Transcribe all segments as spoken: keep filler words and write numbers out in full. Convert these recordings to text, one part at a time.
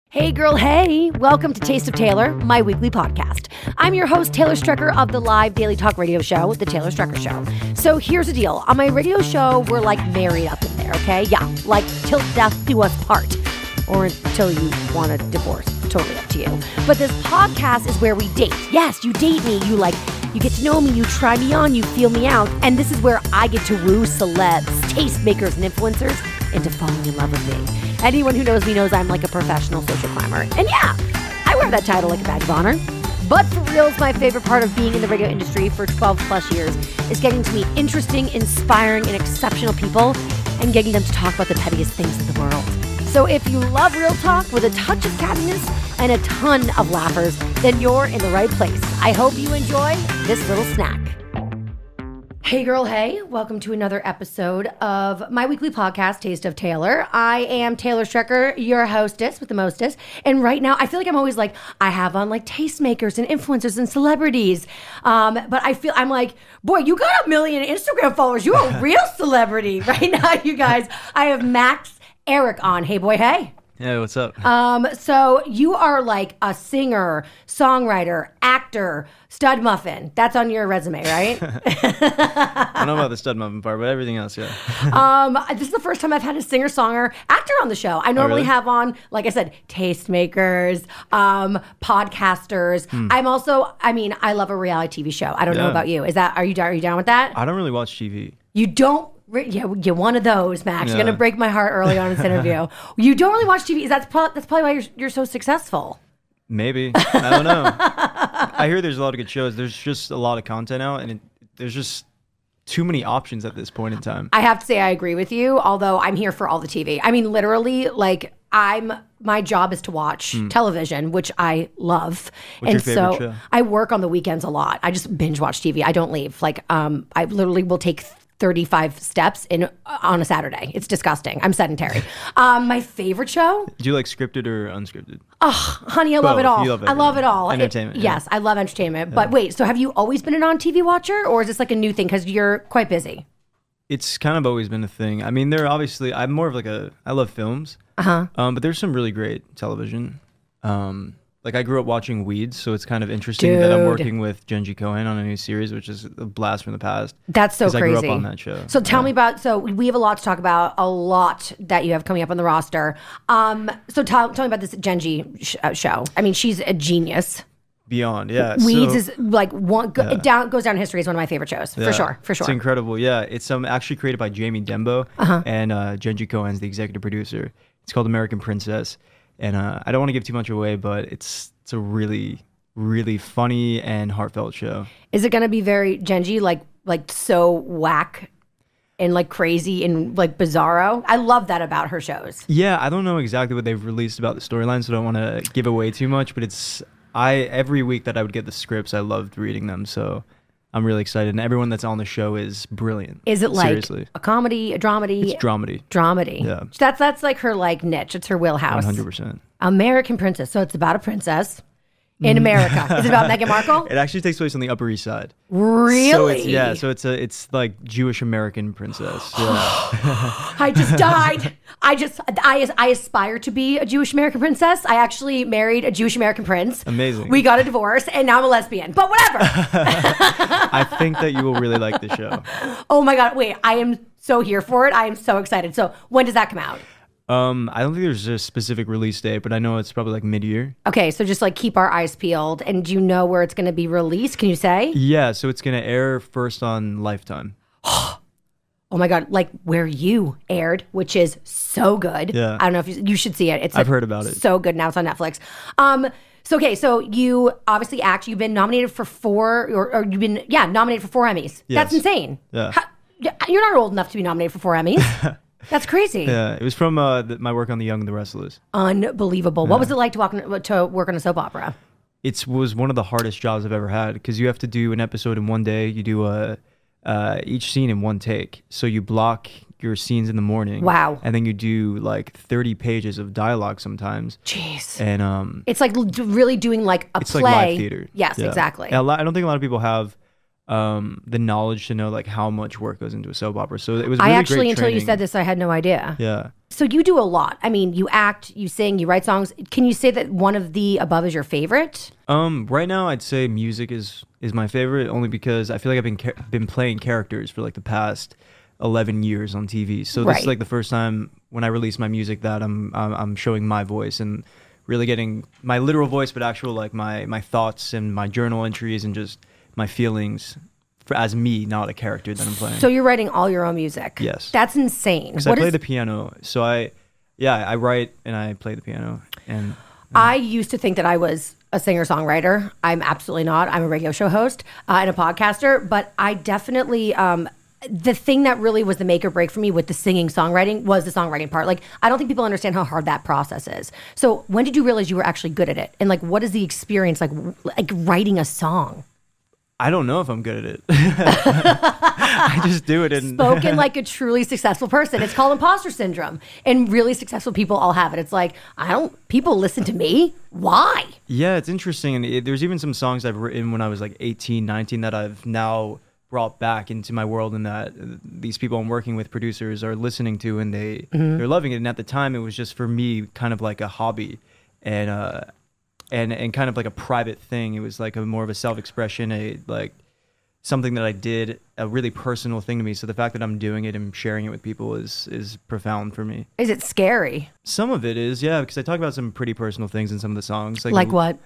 Hey girl, hey! Welcome to Taste of Taylor, my weekly podcast. I'm your host, Taylor Strecker of the live daily talk radio show, The Taylor Strecker Show. So here's the deal. On my radio show, we're like married up in there, okay? Yeah, like till death do us part. Or until you want a divorce. Totally up to you. But this podcast is where we date. Yes, you date me. You like, you get to know me, you try me on, you feel me out. And this is where I get to woo celebs, tastemakers, and influencers into falling in love with me. Anyone who knows me knows I'm like a professional social climber. And yeah, I wear that title like a badge of honor. But for reals, my favorite part of being in the radio industry for twelve plus years is getting to meet interesting, inspiring, and exceptional people and getting them to talk about the pettiest things in the world. So if you love real talk with a touch of cattiness and a ton of laughers, then you're in the right place. I hope you enjoy this little snack. Hey girl, hey, welcome to another episode of my weekly podcast, Taste of Taylor. I am Taylor Strecker, your hostess with the mostest. And right now, I feel like I'm always like, I have on like tastemakers and influencers and celebrities. Um, but I feel, I'm like, boy, you got a million Instagram followers. You're a real celebrity right now, you guys. I have Max Eric on. Hey boy, hey. Hey, what's up? Um, so you are like a singer, songwriter, actor, stud muffin. That's on your resume, right? I don't know about the stud muffin part, but everything else, yeah. um, this is the first time I've had a singer, songer, actor on the show. I normally really? have on, like I said, tastemakers, um, podcasters. Hmm. I'm also, I mean, I love a reality T V show. I don't know Yeah. about you. Is that, are you, are you down with that? I don't really watch T V. You don't. Yeah, you're one of those, Max. Yeah. You're gonna break my heart early on in this interview. You don't really watch T V. That's pro- that's probably why you're you're so successful. Maybe. I don't know. I hear there's a lot of good shows. There's just a lot of content out, and it, there's just too many options at this point in time. I have to say I agree with you, although I'm here for all the T V. I mean, literally, like, I'm my job is to watch mm. television, which I love. What's and your favorite so show? I work on the weekends a lot. I just binge watch T V. I don't leave. Like, um, I literally will take thirty-five steps in on a Saturday. It's disgusting. I'm sedentary. um, my favorite show? Do you like scripted or unscripted? Oh, honey, I love Both. it all. You love I love it all. Entertainment. It, yeah. Yes, I love entertainment. Yeah. But wait, so have you always been an on-T V watcher, or is this like a new thing because you're quite busy? It's kind of always been a thing. I mean, there are obviously, I'm more of like a, I love films. Uh-huh. Um, but there's some really great television. Um, Like, I grew up watching Weeds, so it's kind of interesting Dude. that I'm working with Jenji Kohan on a new series, which is a blast from the past. That's so crazy. I grew up on that show. So tell yeah. me about, so we have a lot to talk about, a lot that you have coming up on the roster. Um, so tell, tell me about this Jenji sh- uh, show. I mean, she's a genius. Beyond, yeah. Weeds so, is like, one go, yeah. it down, goes down in history as one of my favorite shows, yeah. for sure, for sure. It's incredible, yeah. It's um actually created by Jamie Dembo, uh-huh. and uh, Jenji Kohan's the executive producer. It's called American Princess. And uh, I don't want to give too much away, but it's it's a really, really funny and heartfelt show. Is it going to be very Genji, like like so whack and like crazy and like bizarro? I love that about her shows. Yeah, I don't know exactly what they've released about the storyline, so I don't want to give away too much. But it's I every week that I would get the scripts, I loved reading them. So I'm really excited, and everyone that's on the show is brilliant. Is it like Seriously. a comedy, a dramedy? It's dramedy. Dramedy. Yeah. That's that's like her like niche. It's her wheelhouse. one hundred percent. American Princess. So it's about a princess in America. Is it about Meghan Markle? It actually takes place on the Upper East Side. Really? So it's, yeah. So it's a it's like Jewish American princess. Yeah. I just died. I just I I aspire to be a Jewish American princess. I actually married a Jewish American prince. Amazing. We got a divorce, and now I'm a lesbian. But whatever. I think that you will really like the show. Oh my God! Wait, I am so here for it. I am so excited. So when does that come out? Um, I don't think there's a specific release date, but I know it's probably like mid-year. Okay, so just like keep our eyes peeled. And do you know where it's going to be released? Can you say? Yeah, so it's going to air first on Lifetime. Oh my God, like where you aired, which is so good. Yeah. I don't know if you, you should see it. It's I've like, heard about it. So good. Now it's on Netflix. Um, so, okay, so you obviously act, you've been nominated for four, or, or you've been, yeah, nominated for four Emmys. Yes. That's insane. Yeah. How, you're not old enough to be nominated for four Emmys. That's crazy. Yeah, it was from uh, the, my work on The Young and the Restless. Unbelievable. Yeah. What was it like to, walk, to work on a soap opera? It was one of the hardest jobs I've ever had because you have to do an episode in one day. You do a, uh, each scene in one take. So you block your scenes in the morning. Wow. And then you do like thirty pages of dialogue sometimes. Jeez. And um, it's like really doing like a it's play. like live theater. Yes, yeah. exactly. And a lot, I don't think a lot of people have um, the knowledge to know like how much work goes into a soap opera. So it was really I actually, great until you training. said this, I had no idea. Yeah. So you do a lot. I mean, you act, you sing, you write songs. Can you say that one of the above is your favorite? Um, right now, I'd say music is is my favorite, only because I feel like I've been ca- been playing characters for like the past eleven years on T V. So this Right. is like the first time when I release my music that I'm I'm, I'm showing my voice and really getting my literal voice, but actual like my my thoughts and my journal entries and just my feelings for, as me, not a character that I'm playing. So you're writing all your own music? Yes. That's insane. Because I What play is- the piano, so I yeah I write and I play the piano and. I used to think that I was a singer-songwriter. I'm absolutely not. I'm a radio show host uh, and a podcaster, but I definitely, um, the thing that really was the make or break for me with the singing songwriting was the songwriting part. Like, I don't think people understand how hard that process is. So when did you realize you were actually good at it? And like, what is the experience like, like writing a song? I don't know if I'm good at it. I just do it. And Spoken like a truly successful person. It's called imposter syndrome. And really successful people all have it. It's like, I don't, people listen to me. Why? Yeah, it's interesting. And it, there's even some songs I've written when I was like eighteen, nineteen that I've now brought back into my world, and that uh, these people I'm working with, producers, are listening to, and they, Mm-hmm. they're loving it. And at the time, it was just for me kind of like a hobby. And, uh, and and kind of like a private thing. It was like a more of a self-expression, a like something that I did, a really personal thing to me. So the fact that I'm doing it and sharing it with people is is profound for me. Is it scary? Some of it is, yeah, because I talk about some pretty personal things in some of the songs. Like, Like what?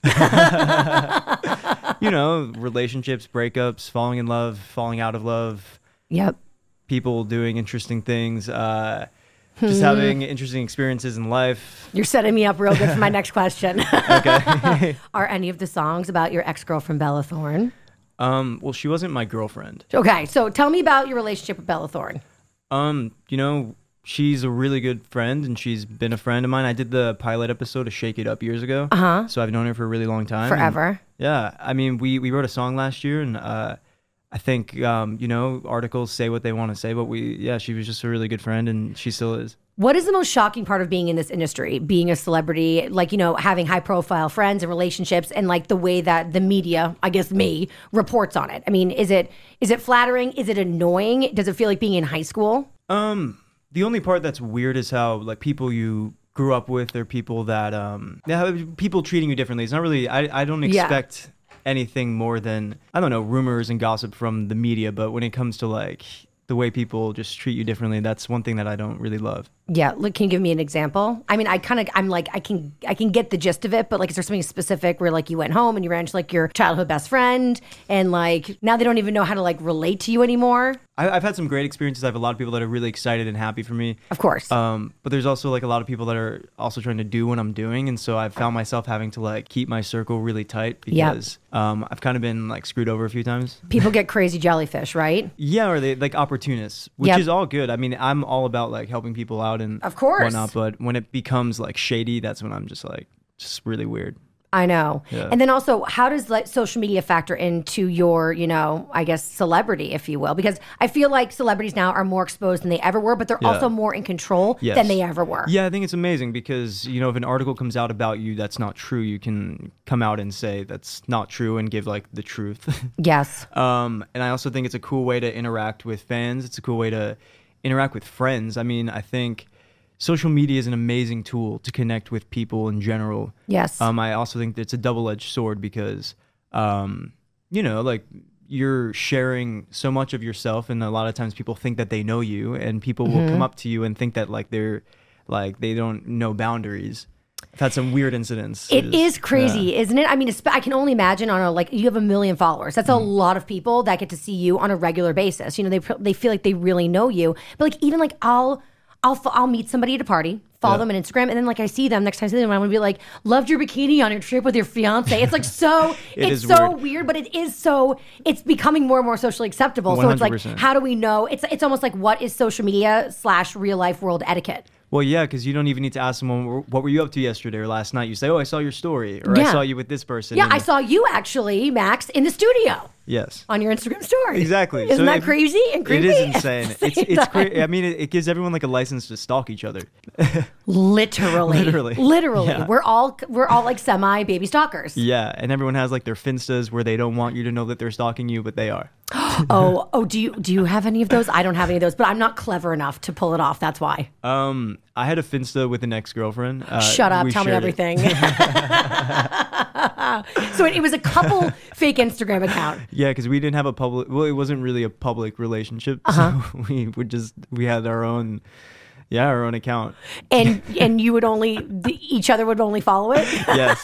you know, relationships, breakups, falling in love, falling out of love, Yep. people doing interesting things, uh, just having interesting experiences in life. You're setting me up real good for my next question. Okay. Are any of the songs about your ex-girlfriend Bella Thorne? um, well, she wasn't my girlfriend. Okay, so tell me about your relationship with Bella Thorne. Um, you know, she's a really good friend, and she's been a friend of mine. I did the pilot episode of Shake It Up years ago. Uh-huh. So I've known her for a really long time. and- Forever. yeah. I mean, we, we wrote a song last year, and uh, I think, um, you know, articles say what they want to say, but we, yeah, she was just a really good friend, and she still is. What is the most shocking part of being in this industry, being a celebrity, like, you know, having high profile friends and relationships, and like the way that the media, I guess me, reports on it? I mean, is it is it flattering? Is it annoying? Does it feel like being in high school? Um, the only part that's weird is how like people you grew up with or people that um yeah, people treating you differently. It's not really. I I don't Yeah. expect anything more than, I don't know, rumors and gossip from the media. But when it comes to like the way people just treat you differently, that's one thing that I don't really love. Yeah, look, can you give me an example? I mean, I kind of, I'm like, I can, I can get the gist of it, but like, is there something specific where like you went home and you ran into like your childhood best friend, and like now they don't even know how to like relate to you anymore? I, I've had some great experiences. I have a lot of people that are really excited and happy for me. Of course. Um, but there's also like a lot of people that are also trying to do what I'm doing, and so I've found myself having to like keep my circle really tight Yep. because um, I've kind of been like screwed over a few times. People get crazy jellyfish, right? Yeah, or they like opportunists, which Yep. is all good. I mean, I'm all about like helping people out and Of course. whatnot. But when it becomes like shady, that's when I'm just like just really weird. I know. Yeah. And then also, how does like social media factor into your, you know, I guess celebrity, if you will? Because I feel like celebrities now are more exposed than they ever were, but they're Yeah. also more in control Yes. than they ever were. Yeah, I think it's amazing because, you know, if an article comes out about you that's not true, you can come out and say that's not true and give like the truth. Yes. Um, and I also think it's a cool way to interact with fans. It's a cool way to interact with friends. I mean, I think social media is an amazing tool to connect with people in general. Yes. Um, I also think that it's a double-edged sword because, um, you know, like you're sharing so much of yourself, and a lot of times people think that they know you, and people will come up to you and think that like they're like they don't know boundaries. I've had some weird incidents. It It's- is crazy, yeah. isn't it? I mean, it's- I can only imagine on a like you have a million followers. That's a Mm-hmm. lot of people that get to see you on a regular basis. You know, they pr- they feel like they really know you. But like even like I'll I'll fo- I'll meet somebody at a party, follow Yeah. them on Instagram, and then like I see them next time I see them, I'm gonna be like, loved your bikini on your trip with your fiance. It's like so It it's is so weird. weird, but it is so it's becoming more and more socially acceptable. So it's like, one hundred percent. how do we know? It's it's almost like what is social media slash real life world etiquette? Well, yeah, because you don't even need to ask someone, what were you up to yesterday or last night? You say, oh, I saw your story, or Yeah. I saw you with this person. Yeah, and- I saw you actually, Max, in the studio. Yes. On your Instagram story. Exactly. Isn't So that if- crazy and creepy? It is insane. at the It's same it's time? cra- I mean, it, it gives everyone like a license to stalk each other. Literally. Literally. Literally. Yeah. We're all we're all like semi baby stalkers. Yeah, and everyone has like their Finstas where they don't want you to know that they're stalking you, but they are. oh, oh, do you do you have any of those? I don't have any of those, but I'm not clever enough to pull it off. That's why. Um, I had a Finsta with an ex-girlfriend. Uh, Shut up. we Tell me shared it. everything. So it, it was a couple fake Instagram account. Yeah, because we didn't have a public. Well, it wasn't really a public relationship. Uh-huh. So we would just we had our own, yeah, our own account. And and you would only the, each other would only follow it. Yes.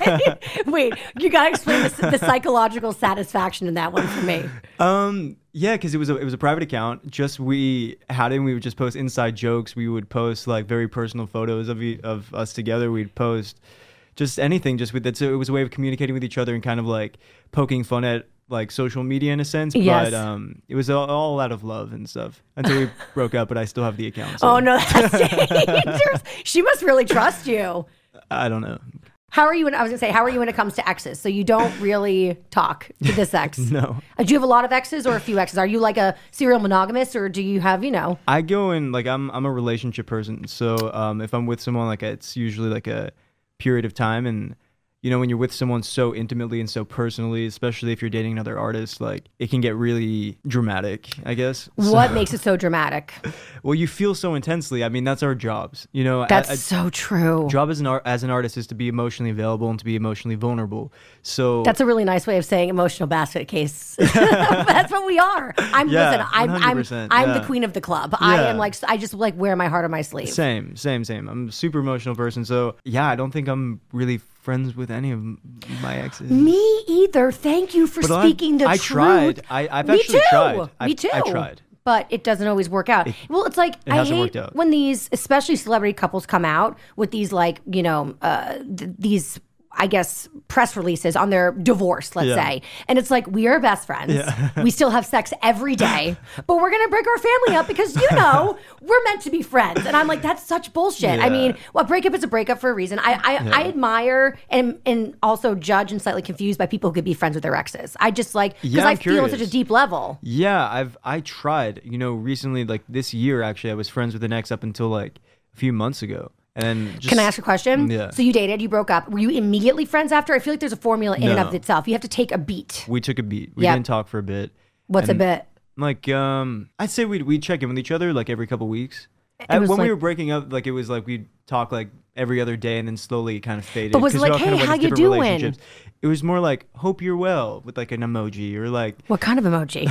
Wait, you gotta explain the, the psychological satisfaction in that one for me. Um. Yeah, because it was a it was a private account. Just we had it. And we would just post inside jokes. We would post like very personal photos of e- of us together. We'd post just anything. Just with that. So it was a way of communicating with each other and kind of like poking fun at like social media in a sense. Yes. But um, it was all, all out of love and stuff until we broke up. But I still have the account. So Oh no, that's dangerous. She must really trust you. I don't know. How are you? When, I was gonna say, how are you when it comes to exes? So you don't really talk to this ex. No. Uh, Do you have a lot of exes or a few exes? Are you like a serial monogamist, or do you have, you know? I go in like I'm I'm a relationship person. So um, if I'm with someone, like it's usually like a period of time, and you know when you're with someone so intimately and so personally, especially if you're dating another artist, like it can get really dramatic, I guess. What So- makes it so dramatic? Well, you feel so intensely. I mean, that's our jobs. You know, That's a, a so true. job as an art as an artist is to be emotionally available and to be emotionally vulnerable. So That's a really nice way of saying emotional basket case. That's what we are. I'm Yeah, listen. I'm one hundred I'm percent, I'm yeah. the queen of the club. I Yeah. am like I just like wear my heart on my sleeve. Same, same, same. I'm a super emotional person. So yeah, I don't think I'm really friends with any of m- my exes. Me either. Thank you for But I- speaking the I truth. tried. I- I've Me actually too. tried. Me I- too. I tried. But it doesn't always work out. well, it's like I hasn't hate worked out. when these, especially celebrity couples, come out with these like you know uh, th- these. I guess press releases on their divorce, let's Yeah. say. And it's like, we are best friends. We still have sex every day, but we're going to break our family up because, you know, we're meant to be friends. And I'm like, that's such bullshit. I Yeah. mean, well, a breakup is a breakup for a reason. I I, Yeah. I admire and and also judge and slightly confused by people who could be friends with their exes. I just like, because Yeah, I I'm feel on such a curious. deep level. Yeah, I've I tried. You know, recently, like this year, actually, I was friends with an ex up until like a few months ago, and then just, Can I ask a question? Yeah. So you dated, you broke up. Were you immediately friends after? I feel like there's a formula in and No. of itself. You have to take a beat. we took a beat. We Yep. didn't talk for a bit. What's And, a bit? Like, um, I'd say we'd we'd check in with each other like every couple weeks. And was when like- we were breaking up, like it was like we'd talk like every other day, and then slowly it kind of faded. But was it 'cause we like, all kind of "Hey, went how to you different doing?" relationships. It was more like "Hope you're well" with like an emoji or like What kind of emoji?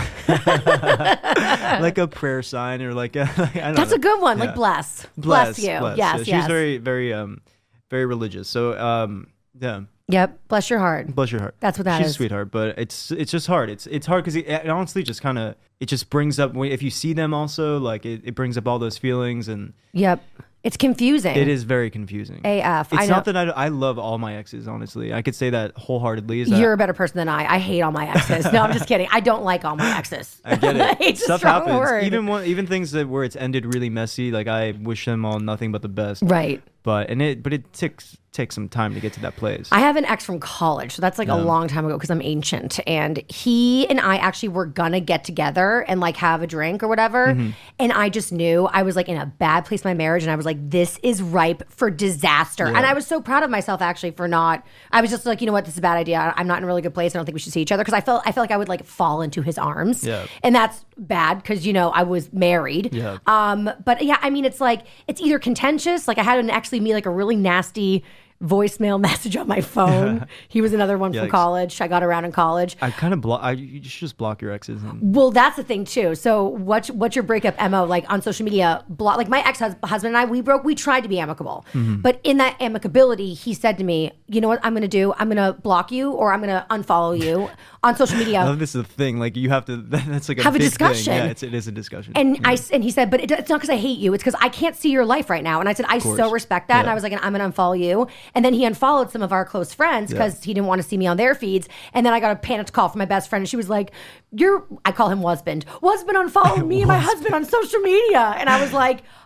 like a prayer sign or like a, like, I don't That's know. a good one. Like Yeah. bless. Bless, you. bless. Yes, Yeah, she yes. was very, very, um, very religious. So, um, yeah, Yep. Bless your heart. bless your heart. That's what that She's is. a sweetheart, but it's it's just hard. It's it's hard because it, it honestly just kind of it just brings up when- if you see them also like it, it brings up all those feelings, and Yep. It's confusing. it is very confusing. A F. It's I know. not that I, I love all my exes. Honestly, I could say that wholeheartedly. Is that You're a better person than I. I hate all my exes. No, I'm just kidding. I don't like all my exes. I get it. It's a Stuff strong happens. word. Even one, even things that where it's ended really messy. Like I wish them all nothing but the best. Right. But and it but it takes takes some time to get to that place. I have an ex from college, so that's like a Yeah. long time ago because I'm ancient. And he and I actually were gonna get together and like have a drink or whatever. Mm-hmm. And I just knew I was like in a bad place in my marriage, and I was like, this is ripe for disaster. Yeah. And I was so proud of myself actually for not. I was just like, you know what, this is a bad idea. I'm not in a really good place. I don't think we should see each other because I felt I felt like I would like fall into his arms. Yeah. And that's bad because you know I was married. Yeah. Um. But yeah, I mean, it's like it's either contentious. Like I had an ex leave me like a really nasty voicemail message on my phone. He was another one from Yikes. college. I got around in college. I kind of block. I you should just block your exes. And, Well, that's the thing too. So, what's what's your breakup M O like on social media? Block like my ex husband and I. We broke. We tried to be amicable, Mm-hmm. but in that amicability, he said to me, "You know what? I'm going to do. I'm going to block you, or I'm going to unfollow you on social I media." love this is the thing. Like you have to. That's like a Have a big discussion. Thing. Yeah, it's, it is a discussion. And yeah. I and he said, but it, it's not because I hate you. It's because I can't see your life right now. And I said, I course. so respect that. And Yeah. I was like, and I'm gonna unfollow you. And then he unfollowed some of our close friends because he didn't want to see me on their feeds. And then I got a panicked call from my best friend, and she was like, "You're," I call him husband. Husband unfollowed me and my husband on social media. And I was like,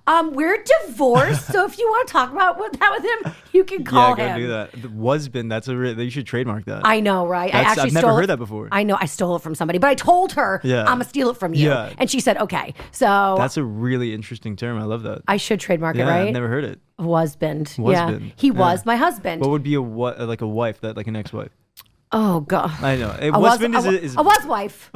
Um, we're divorced, so if you want to talk about what, that with him, you can call yeah, him. go do that. The wasbeen. That's a. Re- you should trademark that. I know, right? I That's, actually I've never stole heard it. that before. I know, I stole it from somebody, but I told her Yeah. I'm gonna steal it from you, Yeah. and she said okay. So That's a really interesting term. I love that. I should trademark yeah, it, right? I've never heard it. Husband. Yeah, Husband. he Yeah. was my husband. What would be a what like a wife that like an ex-wife? Oh God. I know. A A was, husband a, is, wa- is a was wife.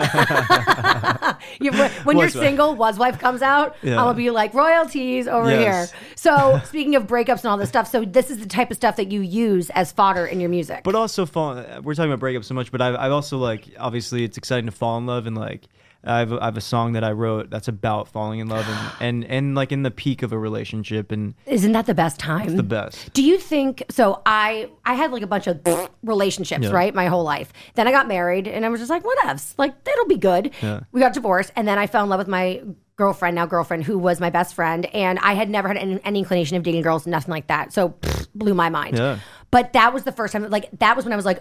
You- when you're Was wife. single, was wife comes out, Yeah. I'm gonna be like royalties over Yes. here. So speaking of breakups and all this stuff, so this is the type of stuff that you use as fodder in your music. But also fall. We're talking about breakups so much, but I've, I've also like obviously it's exciting to fall in love and like I have, I have a song that I wrote that's about falling in love and, and, and like in the peak of a relationship and Isn't that the best time? the best. Do you think so? I I had like a bunch of relationships, Yeah. right, my whole life. Then I got married, and I was just like, whatevs, like it'll be good. Yeah. We got divorced, and then I fell in love with my girlfriend, now girlfriend, who was my best friend, and I had never had any, any inclination of dating girls, nothing like that. So pfft, blew my mind. Yeah. But that was the first time, like that was when I was like,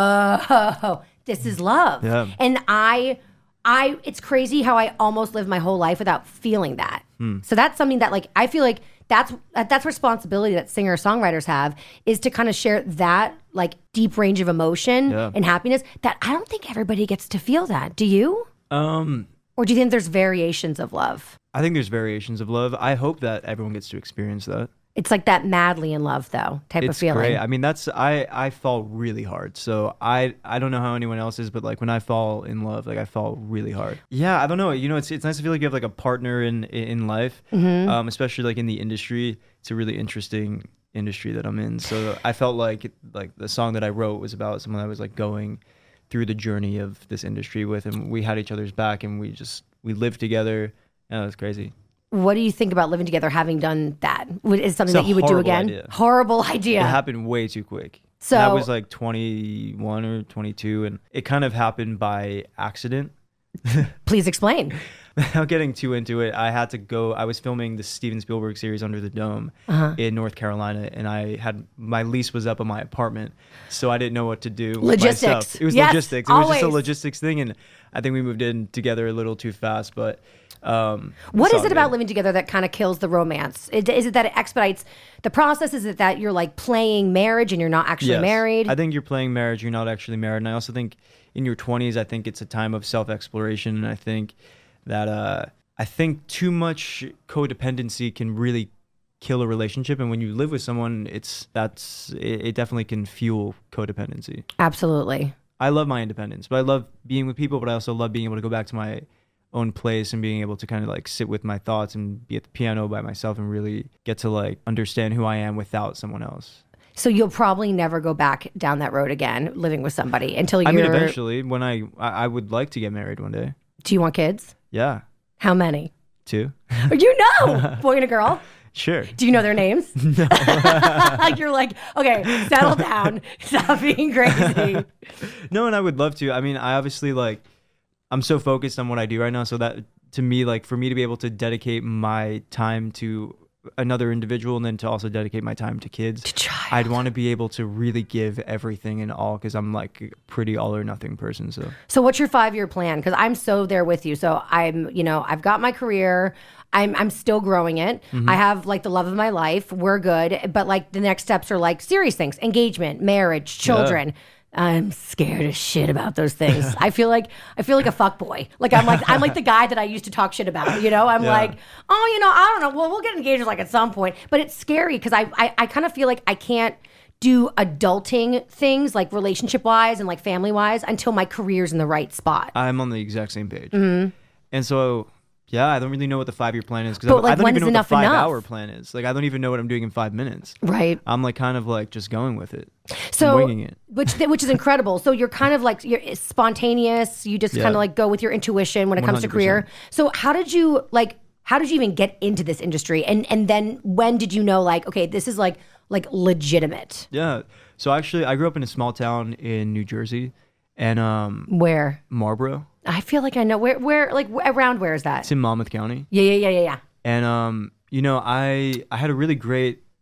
oh, this is love. Yeah. And I. I it's crazy how I almost lived my whole life without feeling that. Hmm. So that's something that like I feel like that's that's responsibility that singer songwriters have is to kind of share that like deep range of emotion Yeah. and happiness that I don't think everybody gets to feel that. Do you? Um, Or do you think there's variations of love? I think there's variations of love. I hope that everyone gets to experience that. It's like that madly in love though type of It's feeling. great. I mean, that's I I fall really hard. So I I don't know how anyone else is, but like when I fall in love, like I fall really hard. Yeah, I don't know. You know, it's it's nice to feel like you have like a partner in in life, Mm-hmm. um, especially like in the industry. It's a really interesting industry that I'm in. So I felt like like the song that I wrote was about someone that was like going through the journey of this industry with, and we had each other's back, and we just we lived together. And it was crazy. What do you think about living together having done that? Would- Is it something It's a that you would do horrible again? idea. Horrible idea. It happened way too quick. So- And I was like twenty-one or twenty-two, and it kind of happened by accident. Please explain. Without getting too into it, I had to go. I was filming the Steven Spielberg series Under the Dome Uh-huh. in North Carolina, and I had my lease was up on my apartment, so I didn't know what to do. With Logistics. myself. It was Yes, logistics. It was just a always. logistics thing, and I think we moved in together a little too fast. But um, What it's is all it about good. living together that kind of kills the romance? Is is it that it expedites the process? Is it that you're like playing marriage and you're not actually Yes. married? I think you're playing marriage. You're not actually married. And I also think in your twenties, I think it's a time of self-exploration. And I think that uh, I think too much codependency can really kill a relationship. And when you live with someone, it's that's it, it definitely can fuel codependency. Absolutely. I love my independence, but I love being with people. But I also love being able to go back to my own place and being able to kind of like sit with my thoughts and be at the piano by myself and really get to like understand who I am without someone else. So you'll probably never go back down that road again, living with somebody until you're. I mean, eventually, when I, I I would like to get married one day. Do you want kids? Yeah, How many? two. Oh, you know, boy and a girl. Sure. Do you know their names? No. You're like, okay, settle down. Stop being crazy. No, and I would love to. I mean, I obviously like, I'm so focused on what I do right now, so that to me, like, for me to be able to dedicate my time to another individual and then to also dedicate my time to kids, To child. I'd want to be able to really give everything and all because I'm like a pretty all or nothing person. So So what's your five-year plan? Because I'm so there with you. So I'm, you know, I've got my career. I'm, I'm still growing it. Mm-hmm. I have like the love of my life. We're good. But like the next steps are like serious things, engagement, marriage, children. I'm scared as shit about those things. I feel like I feel like a fuck boy. Like I'm like I'm like the guy that I used to talk shit about. You know, I'm Yeah. like, oh, you know, I don't know. Well, we'll get engaged like at some point. But it's scary because I I, I kind of feel like I can't do adulting things like relationship wise and like family wise until my career's in the right spot. I'm on the exact same page. Mm-hmm. And so, yeah, I don't really know what the five year plan is because But, I, like, I don't when's even know what enough the five enough? hour plan is. Like, I don't even know what I'm doing in five minutes. Right. I'm like kind of like just going with it. So, I'm winging it. which which is incredible. So you're kind of like you're spontaneous. You just Yeah. kind of like go with your intuition when it comes to one hundred career. percent. So how did you like? How did you even get into this industry? And and then when did you know like okay, this is like like legitimate? Yeah. So actually, I grew up in a small town in New Jersey, and um, Where? Marlboro. I feel like I know where where like wh- around where is that? It's in Monmouth County. Yeah yeah yeah yeah yeah. And um, you know, I I had a really great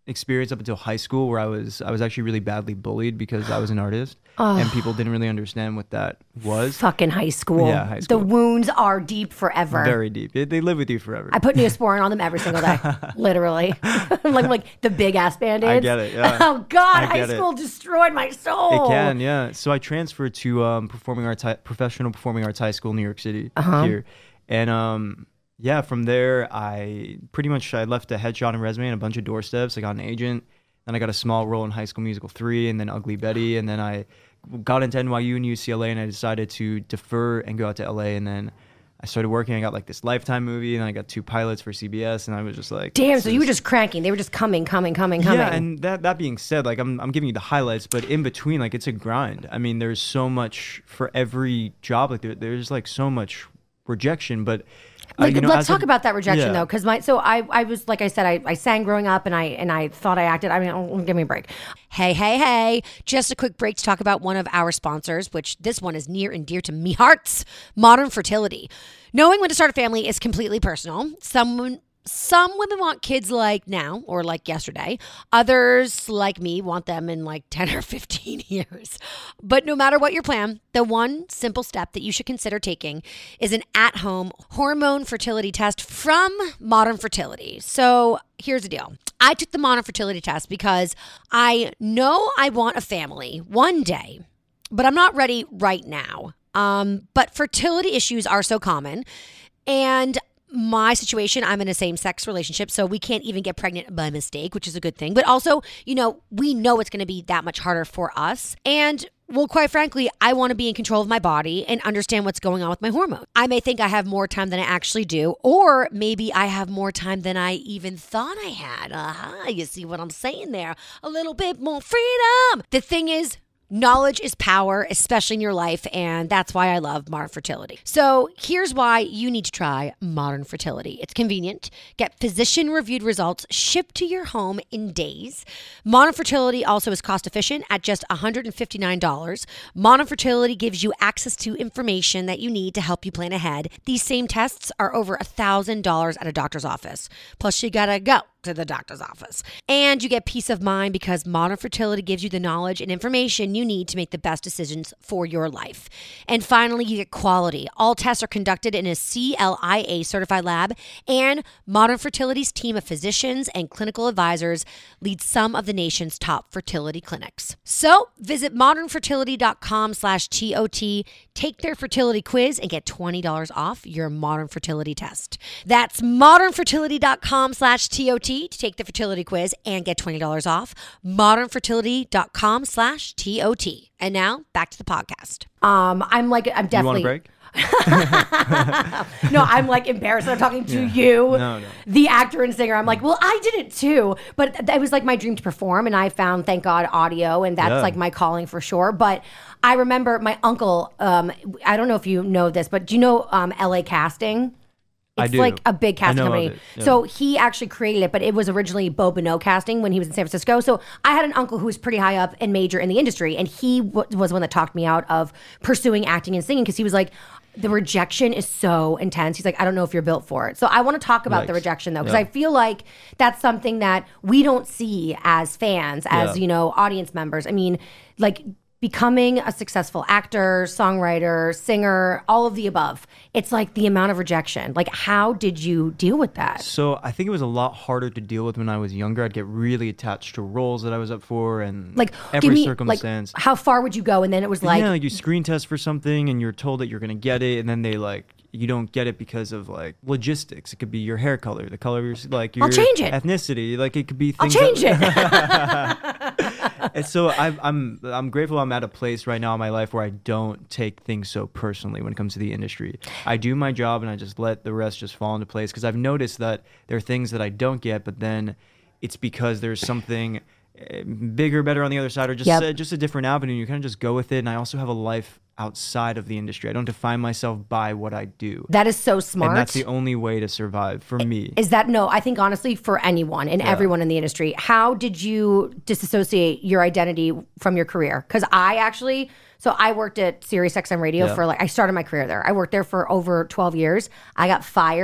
experience up until high school where I was I was actually really badly bullied because I was an artist, Oh. and people didn't really understand what that was. Fucking high school. Yeah, high school. The wounds are deep forever. Very deep. It, they live with you forever. I put Neosporin on them every single day, literally. like like the big ass band-aids. I get it, yeah. Oh God, I high get it. school destroyed my soul. It can, yeah. So I transferred to um, performing arts, hi- professional performing arts high school in New York City Uh-huh. here, and um, yeah, from there I pretty much I left a headshot and resume and a bunch of doorsteps. I got an agent, then I got a small role in High School Musical three, and then Ugly Betty, and then I got into N Y U and U C L A, and I decided to defer and go out to L A, and then I started working. I got like this Lifetime movie, and I got two pilots for C B S, and I was just like, Damn, this so you were is- just cranking. They were just coming, coming, coming, coming. Yeah, and that that being said, like I'm I'm giving you the highlights, but in between, like it's a grind. I mean, there's so much for every job. Like there, there's like so much rejection, but uh, Like, you know, let's as talk a- about that rejection yeah. though, because my so I I was like I said I, I sang growing up and I and I thought I acted. I mean, oh, give me a break. Hey hey hey! Just a quick break to talk about one of our sponsors, which this one is near and dear to me hearts: Modern Fertility. Knowing when to start a family is completely personal. Someone. Some women want kids like now or like yesterday. Others, like me, want them in like ten or fifteen years. But no matter what your plan, the one simple step that you should consider taking is an at-home hormone fertility test from Modern Fertility. So here's the deal. I took the Modern Fertility test because I know I want a family one day, but I'm not ready right now. Um, but fertility issues are so common, and my situation, I'm in a same-sex relationship, so we can't even get pregnant by mistake, which is a good thing. But also, you know, we know it's going to be that much harder for us. And, well, quite frankly, I want to be in control of my body and understand what's going on with my hormones. I may think I have more time than I actually do, or maybe I have more time than I even thought I had. Uh-huh, you see what I'm saying there? A little bit more freedom. The thing is, knowledge is power, especially in your life, and that's why I love Modern Fertility. So here's why you need to try Modern Fertility. It's convenient. Get physician-reviewed results shipped to your home in days. Modern Fertility also is cost-efficient at just one hundred fifty-nine dollars. Modern Fertility gives you access to information that you need to help you plan ahead. These same tests are over one thousand dollars at a doctor's office. Plus, you gotta go to the doctor's office. And you get peace of mind because Modern Fertility gives you the knowledge and information you need to make the best decisions for your life. And finally, you get quality. All tests are conducted in a C L I A certified lab, and Modern Fertility's team of physicians and clinical advisors leads some of the nation's top fertility clinics. So visit modernfertility.com slash TOT, take their fertility quiz, and get twenty dollars off your Modern Fertility test. That's modernfertility.com slash TOT to take the fertility quiz and get twenty dollars off. modernfertility.com slash TOT. And now back to the podcast. Um, I'm like, I'm definitely. You want a break? No, I'm like embarrassed. I'm talking to Yeah. you, No, no. the actor and singer. I'm like, well, I did it too, but th- it was like my dream to perform, and I found, thank God, audio, and that's Yeah. like my calling for sure. But I remember my uncle. Um, I don't know if you know this, but do you know um, L A Casting? I It's do. like a big casting I know of company. it, yeah. So he actually created it, but it was originally Bo Burnett Casting when he was in San Francisco. So I had an uncle who was pretty high up and major in the industry, and he w- was the one that talked me out of pursuing acting and singing because he was like, the rejection is so intense. He's like, I don't know if you're built for it. So I want to talk about the Yikes. rejection though, because Yeah. I feel like that's something that we don't see as fans, as, Yeah. you know, audience members. I mean, like, becoming a successful actor, songwriter, singer, all of the above. It's like the amount of rejection. Like, how did you deal with that? So I think it was a lot harder to deal with when I was younger. I'd get really attached to roles that I was up for, and Like, every give me, circumstance. like, how far would you go? And then it was like, yeah, like you screen test for something, and you're told that you're gonna get it, and then they like you don't get it because of like logistics. It could be your hair color, the color of your like your I'll change it. ethnicity. Like it could be I'll things. change that, it. And so I'm I'm I'm grateful I'm at a place right now in my life where I don't take things so personally when it comes to the industry. I do my job and I just let the rest just fall into place because I've noticed that there are things that I don't get, but then it's because there's something uh, bigger, better on the other side, or just Yep. uh, just a different avenue. You kind of just go with it. And I also have a life outside of the industry. I don't define myself by what I do. That is so smart. And that's the only way to survive for me. Is that no? I think honestly, for anyone and everyone in the industry, how did you disassociate your identity from your career? Because I actually, so I worked at Sirius X M Radio Yeah. for like, I started my career there. I worked there for over twelve years. I got fired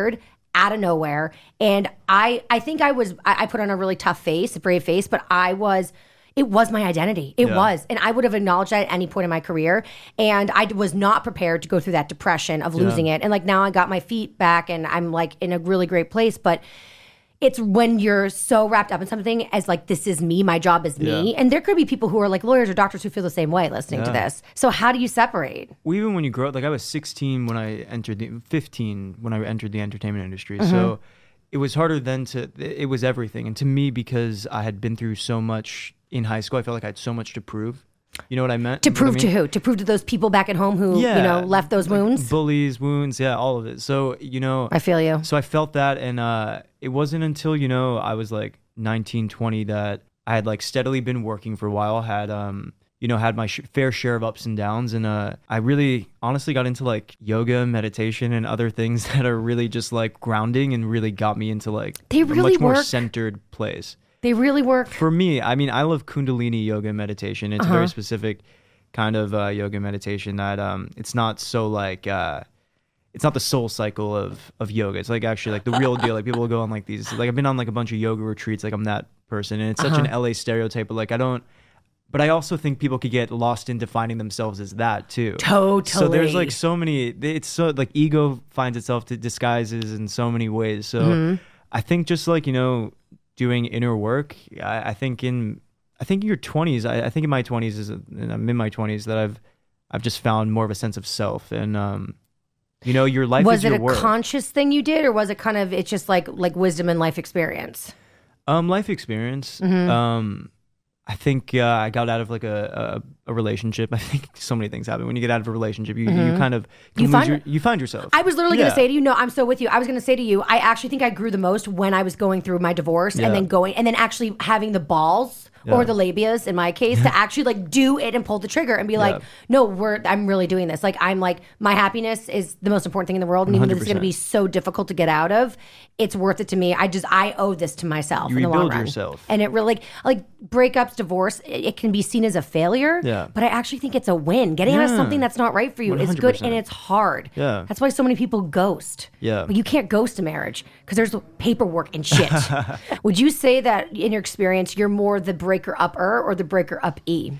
out of nowhere. And I, I think I was, I, I put on a really tough face, a brave face, but I was, it was my identity. It Yeah. was. And I would have acknowledged that at any point in my career. And I was not prepared to go through that depression of losing Yeah. it. And like now I got my feet back and I'm like in a really great place. But it's when you're so wrapped up in something as like, this is me, my job is me. Yeah. And there could be people who are like lawyers or doctors who feel the same way listening to Yeah. this. So how do you separate? Well, even when you grow up, like I was sixteen when I entered the, fifteen when I entered the entertainment industry. Mm-hmm. So it was harder then to, it was everything. And to me, because I had been through so much in high school, I felt like I had so much to prove. You know what I meant? To What I prove to mean? who? To prove to those people back at home who, you know, left those like wounds? bullies, wounds, yeah, all of it. So, you know, I feel you. so I felt that, and uh, it wasn't until, you know, I was like nineteen, twenty that I had like steadily been working for a while, had, um, you know, had my sh- fair share of ups and downs. And uh, I really honestly got into like yoga, meditation, and other things that are really just like grounding and really got me into like They a really much more work. centered place. They really work. For me, I mean, I love Kundalini yoga meditation. It's Uh-huh. a very specific kind of uh, yoga meditation that um, it's not so like, uh, it's not the soul cycle of, of yoga. It's like actually like the real deal. Like people will go on like these, like I've been on like a bunch of yoga retreats. Like I'm that person, and it's such Uh-huh. an L A stereotype, but like I don't, but I also think people could get lost in defining themselves as that too. Totally. So there's like so many, it's so like ego finds itself to disguises in so many ways. So Mm-hmm. I think just like, you know, doing inner work, I, I think in, I think in your twenties, I, I think in my twenties is, and I'm in my twenties that I've, I've just found more of a sense of self, and um, you know, your life Was is it your a work. conscious thing you did, or was it kind of, it's just like like wisdom and life experience? Um, life experience. Mm-hmm. Um, I think uh, I got out of like a, a a relationship. I think so many things happen when you get out of a relationship. You you kind of Mm-hmm. can You lose find- your, you find yourself. I was literally going Yeah. to say to you, no, I'm so with you. I was going to say to you, I actually think I grew the most when I was going through my divorce Yeah. and then going, and then actually having the balls or Yeah. the labias in my case to actually like do it and pull the trigger and be like, Yeah. no, we're, I'm really doing this. Like, I'm like, my happiness is the most important thing in the world. And even though it's going to be one hundred percent. so difficult to get out of, it's worth it to me. I just, I owe this to myself You in the long rebuild run. yourself. And it really, like, like breakups, divorce, it, it can be seen as a failure, Yeah. but I actually think it's a win. Getting out of Yeah. something that's not right for you is good, one hundred percent. and it's hard. Yeah. That's why so many people ghost. Yeah. But you can't ghost a marriage because there's paperwork and shit. Would you say that in your experience, you're more the breaker upper or the breaker up E?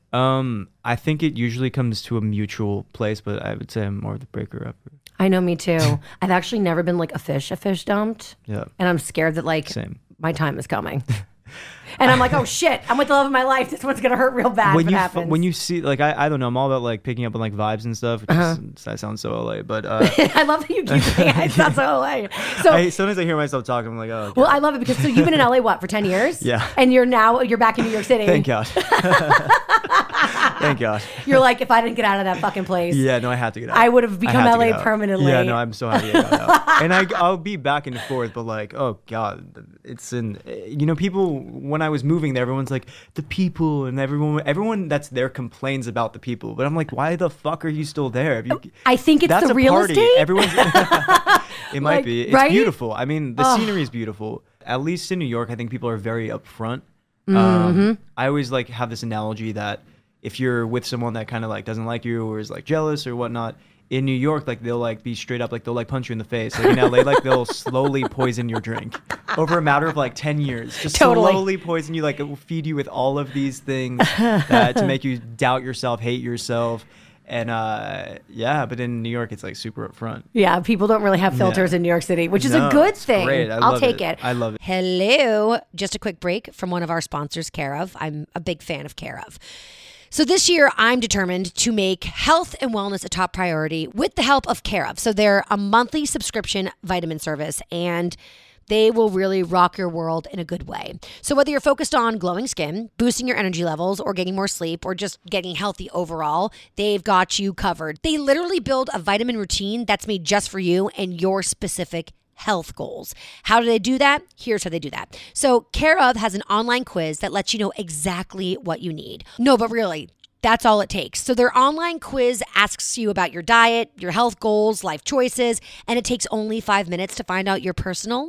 Um, I think it usually comes to a mutual place, but I would say I'm more of the breaker up. I know, me too. I've actually never been like a fish, a fish dumped. Yeah. And I'm scared that like Same. my time is coming. And I'm like, oh shit, I'm with the love of my life. This one's gonna hurt real bad When if it you f- happens. when you see like I, I don't know, I'm all about like picking up on like vibes and stuff. Which Uh-huh. is, that sounds so L A, but uh, I love that you keep saying it. That's so late. So I, sometimes I hear myself talking. I'm like, oh, okay. well, I love it because so you've been in L A what for ten years? Yeah. And you're now you're back in New York City. Thank God. Thank God. You're like, if I didn't get out of that fucking place, Yeah, no, I had to get out. I would have become had to L A get out. permanently. Yeah, no, I'm so happy I got out. And I, I'll be back and forth, but like, oh God, it's in, you know, people, when I was moving there, everyone's like, the people, and everyone, everyone that's there complains about the people. But I'm like, why the fuck are you still there? If you, I think it's that's the a real party. estate. Everyone's, it might Like, be. It's right? beautiful. I mean, the Oh. scenery is beautiful. At least in New York, I think people are very upfront. Mm-hmm. Um, I always like have this analogy that if you're with someone that kind of like doesn't like you or is like jealous or whatnot, in New York, like they'll like be straight up, like they'll like punch you in the face. Like in L A, like they'll slowly poison your drink over a matter of like ten years. Just Totally. slowly poison you, like it will feed you with all of these things that, to make you doubt yourself, hate yourself. And uh, yeah, but in New York, it's like super upfront. Yeah, people don't really have filters Yeah. in New York City, which is No, a good it's thing. great. I I'll love take it. it. I love it. Hello. Just a quick break from one of our sponsors, Care of. I'm a big fan of Care of. So this year, I'm determined to make health and wellness a top priority with the help of Care of. So they're a monthly subscription vitamin service, and they will really rock your world in a good way. So whether you're focused on glowing skin, boosting your energy levels, or getting more sleep, or just getting healthy overall, they've got you covered. They literally build a vitamin routine that's made just for you and your specific health goals. How do they do that? Here's how they do that. So Care of has an online quiz that lets you know exactly what you need. No, but really, that's all it takes. So their online quiz asks you about your diet, your health goals, life choices, and it takes only five minutes to find out your personal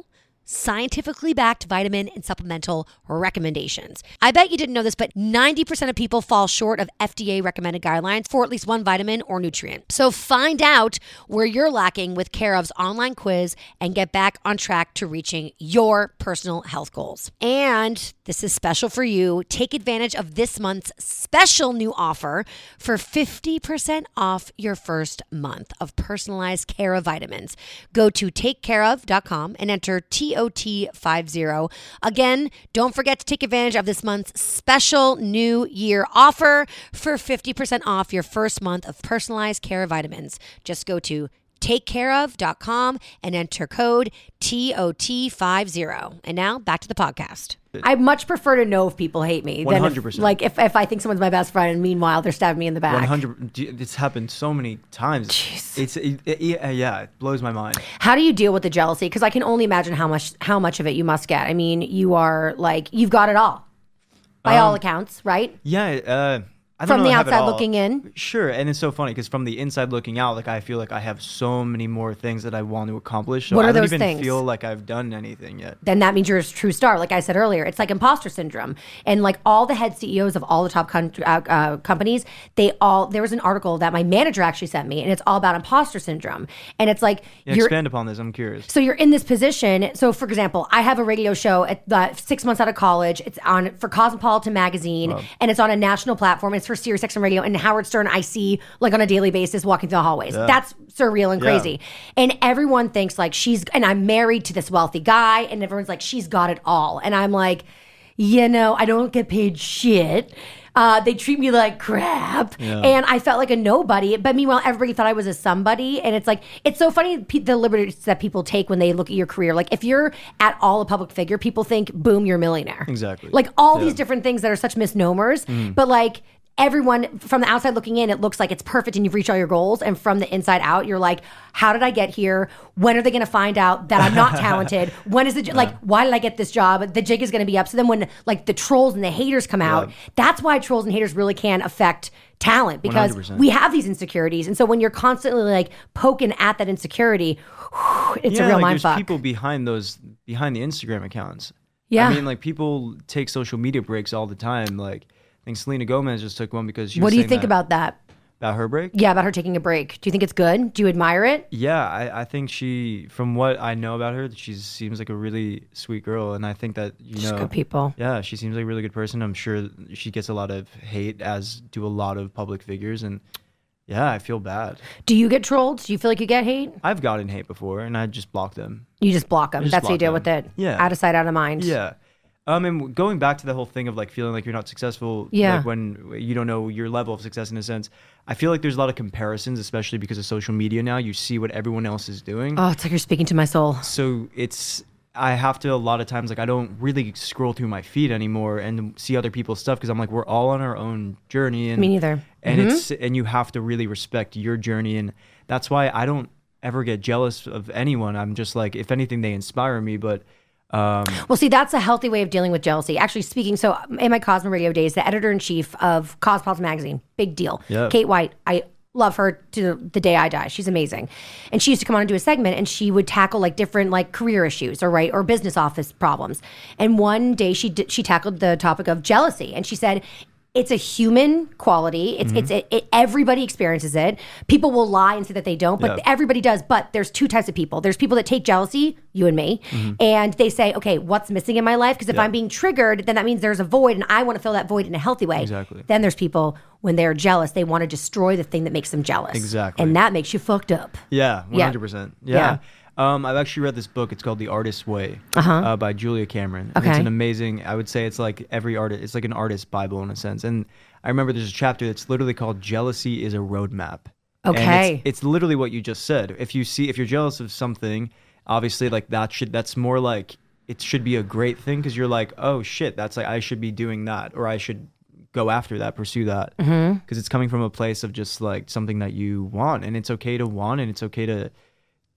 scientifically backed vitamin and supplemental recommendations. I bet you didn't know this, but ninety percent of people fall short of F D A recommended guidelines for at least one vitamin or nutrient. So find out where you're lacking with Care of's online quiz and get back on track to reaching your personal health goals. And this is special for you. Take advantage of this month's special new offer for fifty percent off your first month of personalized Care of vitamins. Go to take care of dot com and enter T O T fifty. Again, don't forget to take advantage of this month's special new year offer for fifty percent off your first month of personalized Care of vitamins. Just go to take care of dot com and enter code T O T fifty. And now back to the podcast. I much prefer to know if people hate me one hundred than percent. if, like if, if I think someone's my best friend and meanwhile they're stabbing me in the back. one hundred. It's happened so many times. Jeez. It's it, it, yeah, it blows my mind. How do you deal with the jealousy? Because I can only imagine how much how much of it you must get. I mean, you are like you've got it all, by Um, all accounts, right? Yeah, uh, I don't From know the I have it outside all. looking in. Sure, and it's so funny because from the inside looking out, like I feel like I have so many more things that I want to accomplish. So What are I don't those even things? feel like I've done anything yet. Then that means you're a true star. Like I said earlier, it's like imposter syndrome. And like all the head C E Os of all the top country, uh, uh, companies, they all, there was an article that my manager actually sent me, and it's all about imposter syndrome. And it's like, Yeah, you're, expand upon this. I'm curious. so you're in this position. So for example, I have a radio show at uh, six months out of college. It's on for Cosmopolitan Magazine, and it's on a national platform. It's for Sirius X M Radio, and Howard Stern I see like on a daily basis walking through the hallways. That's surreal and Yeah. crazy. And everyone thinks like she's, and I'm married to this wealthy guy, and everyone's like, she's got it all. And I'm like, you know, I don't get paid shit. Uh, they treat me like crap. Yeah. And I felt like a nobody. But meanwhile, everybody thought I was a somebody. And it's like, it's so funny pe- the liberties that people take when they look at your career. Like if you're at all a public figure, people think, boom, you're a millionaire. Exactly. Like all Yeah. these different things that are such misnomers. But like, everyone from the outside looking in, it looks like it's perfect and you've reached all your goals. And from the inside out, you're like, how did I get here? When are they going to find out that I'm not talented? When is the, j like, why did I get this job? The jig is going to be up. So then when like the trolls and the haters come out, Yeah. that's why trolls and haters really can affect talent, because one hundred percent. we have these insecurities. And so when you're constantly like poking at that insecurity, whew, it's yeah, a real like mind there's fuck. people behind those behind the Instagram accounts. Yeah. I mean, like people take social media breaks all the time. Like I think Selena Gomez just took one because she What was do you saying think that- about that? about her break? Yeah, about her taking a break. Do you think it's good? Do you admire it? Yeah, I, I think she, from what I know about her, she seems like a really sweet girl, and I think that you Just know, good people. yeah, she seems like a really good person. I'm sure she gets a lot of hate, as do a lot of public figures, and yeah, I feel bad. Do you get trolled? Do you feel like you get hate? I've gotten hate before, and I just block them. You just block them. just That's how you block deal them. with it. Yeah. Out of sight, out of mind. Yeah. Um, and going back to the whole thing of like feeling like you're not successful, Yeah. like when you don't know your level of success in a sense, I feel like there's a lot of comparisons, especially because of social media now. You see what everyone else is doing. Oh, it's like you're speaking to my soul. So it's, I have to a lot of times, like I don't really scroll through my feed anymore and see other people's stuff because I'm like, we're all on our own journey. And, Me neither. And Mhm. it's, and you have to really respect your journey. And that's why I don't ever get jealous of anyone. I'm just like, if anything, they inspire me, but um, Well, see, that's a healthy way of dealing with jealousy. Actually, speaking, so in my Cosmo Radio days, the editor in chief of Cosmopolitan Magazine, big deal. Yeah. Kate White, I love her to the day I die. She's amazing. And she used to come on and do a segment, and she would tackle like different like career issues or right or business office problems. And one day she did, she tackled the topic of jealousy, and she said, it's a human quality. It's it's it, it, everybody experiences it. People will lie and say that they don't, but Yeah. everybody does. But there's two types of people. There's people that take jealousy, you and me, and they say, okay, what's missing in my life? Because if Yeah. I'm being triggered, then that means there's a void, and I want to fill that void in a healthy way. Exactly. Then there's people when they're jealous, they want to destroy the thing that makes them jealous. Exactly. And that makes you fucked up. yeah, one hundred percent. Yeah. Yeah. Um, I've actually read this book. It's called The Artist's Way Uh-huh. uh, by Julia Cameron. And Okay. It's an amazing, I would say it's like every artist, it's like an artist Bible in a sense. And I remember there's a chapter that's literally called Jealousy is a Roadmap. And Okay. it's, it's literally what you just said. If you see, if you're jealous of something, obviously like that should, that's more like, it should be a great thing because you're like, oh shit, that's like, I should be doing that, or I should go after that, pursue that. Because Mm-hmm. it's coming from a place of just like something that you want. And it's okay to want, and it's okay to,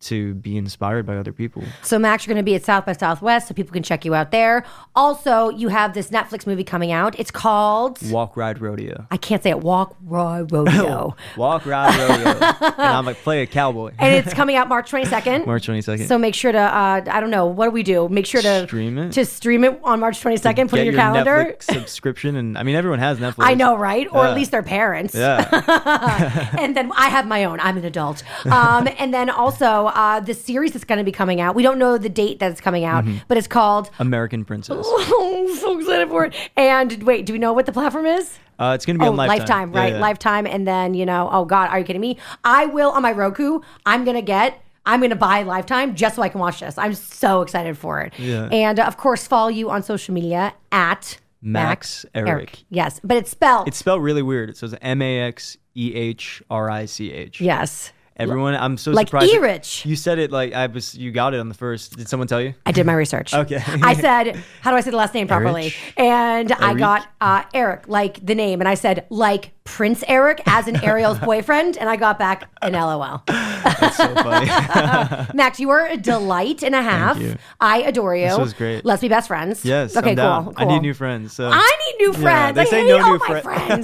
to be inspired by other people. So Max, you're going to be at South by Southwest, so people can check you out there. Also, you have this Netflix movie coming out. It's called Walk, Ride, Rodeo. I can't say it. Walk, Ride, Rodeo. Walk, Ride, Rodeo. And I'm like, play a cowboy. And it's coming out March twenty-second. March twenty-second. So make sure to, uh, I don't know, what do we do? Make sure to stream it. To stream it on March twenty-second. Put it in your, your calendar. Netflix subscription, and I mean, everyone has Netflix. I know, right? Or Yeah. at least their parents. Yeah. And then I have my own. I'm an adult. Um, and then also uh, the series that's going to be coming out. We don't know the date that it's coming out, Mm-hmm. but it's called American Princess. Oh, I'm so excited for it. And wait, do we know what the platform is? Uh, it's going to be Oh, on Lifetime. Lifetime, Yeah, right? yeah. Lifetime. And then, you know, oh God, are you kidding me? I will, on my Roku, I'm going to get, I'm going to buy Lifetime just so I can watch this. I'm so excited for it. Yeah. And uh, of course, follow you on social media at Max Eric. Yes, but it's spelled. It's spelled really weird. It says M A X E H R I C H. Yes. Everyone, I'm so Like surprised. E-Rich. You said it like I was. You got it on the first. Did someone tell you? I did my research. Okay. I said, how do I say the last name properly? Eric? And I Eric? got uh, Eric, like the name. And I said, like Prince Eric, as in Ariel's boyfriend. And I got back an L O L. That's so funny. Max, you are a delight and a half. you. I adore you. This was great. Let's be best friends. Yes. Okay, I'm down. cool, I cool. need new friends. So. I need new friends. they I say hate no all new my fri- friends.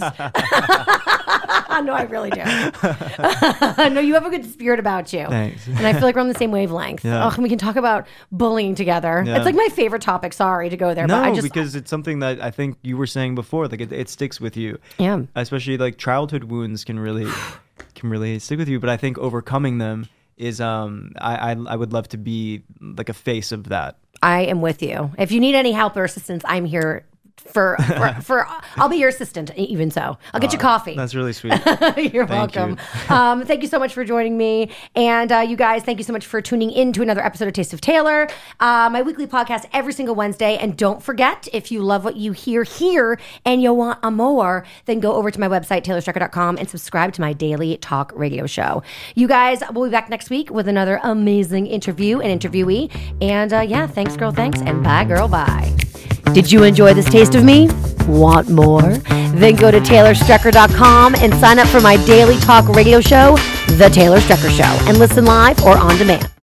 No, I really do. No, you have a good spirit about you. Thanks. And I feel like we're on the same wavelength. Yeah. Oh, we can talk about bullying together. Yeah. It's like my favorite topic. Sorry to go there, No, but I just because it's something that I think you were saying before. Like it, it sticks with you. Yeah. Especially like childhood wounds can really can really stick with you. But I think overcoming them is um I I, I would love to be like a face of that. I am with you. If you need any help or assistance, I'm here. For, for, for I'll be your assistant. Even so, I'll get you coffee. That's really sweet. You're Thank welcome. um, thank you so much for joining me, and uh, you guys, thank you so much for tuning in to another episode of Taste of Taylor, uh, my weekly podcast every single Wednesday. And don't forget, if you love what you hear here and you want a more, then go over to my website taylor strecker dot com and subscribe to my daily talk radio show. You guys, we'll be back next week with another amazing interview and interviewee. And uh, yeah, thanks, girl, thanks, and bye, girl, bye. Did you enjoy this taste of me? Want more? Then go to taylor strecker dot com and sign up for my daily talk radio show, The Taylor Strecker Show, and listen live or on demand.